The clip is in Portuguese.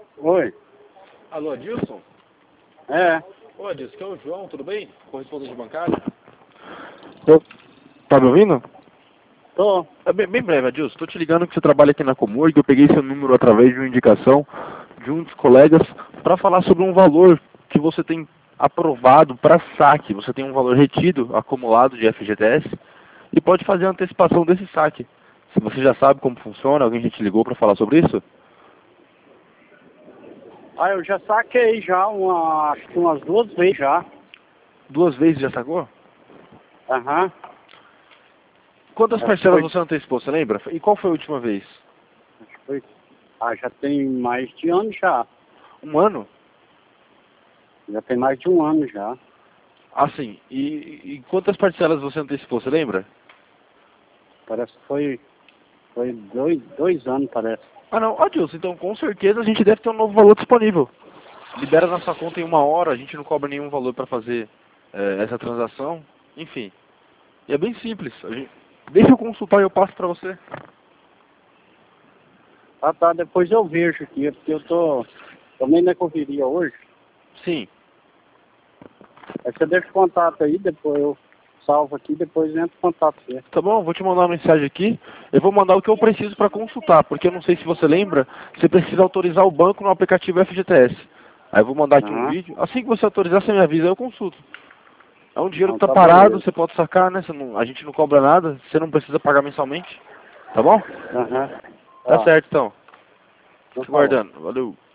Oi. Alô, Adilson? É. Ô, Adilson, aqui é o João, tudo bem? Correspondente bancário? Tá me ouvindo? Tô. É bem breve, Adilson. Tô te ligando que você trabalha aqui na Comurg. Eu peguei seu número através de uma indicação de um dos colegas para falar sobre um valor que você tem aprovado para saque. Você tem um valor retido, acumulado de FGTS e pode fazer a antecipação desse saque. Se você já sabe como funciona, alguém já te ligou para falar sobre isso? Ah, eu já saquei já acho que umas 2 vezes já. 2 vezes já sacou? Aham. Quantas Acho que parcelas foi, você antecipou, você lembra? E qual foi a última vez? acho que foi. Ah, já tem mais de ano já. Um ano? Já tem mais de um ano já. Assim, e quantas parcelas você antecipou, você lembra? Parece que foi 2 anos, parece. Ah não, Adilson, então com certeza a gente deve ter um novo valor disponível. Libera na sua conta em 1 hora, a gente não cobra nenhum valor para fazer essa transação, enfim. E é bem simples, deixa eu consultar e eu passo para você. Ah, tá, depois eu vejo aqui, porque eu tô também na correria hoje. Sim, Aí você deixa o contato aí, depois eu salvo aqui, depois entra em contato com você. tá bom, vou te mandar uma mensagem aqui, eu vou mandar o que eu preciso para consultar, porque eu não sei se você lembra, você precisa autorizar o banco no aplicativo FGTS. Aí eu vou mandar aqui um Aham. vídeo, assim que você autorizar, você me avisa, eu consulto. É um dinheiro Então que tá tá, parado, beleza. você pode sacar, né? A gente não cobra nada, você não precisa pagar mensalmente. Tá bom? Aham. Tá Tá. certo então. Então Fico falou. guardando. Valeu.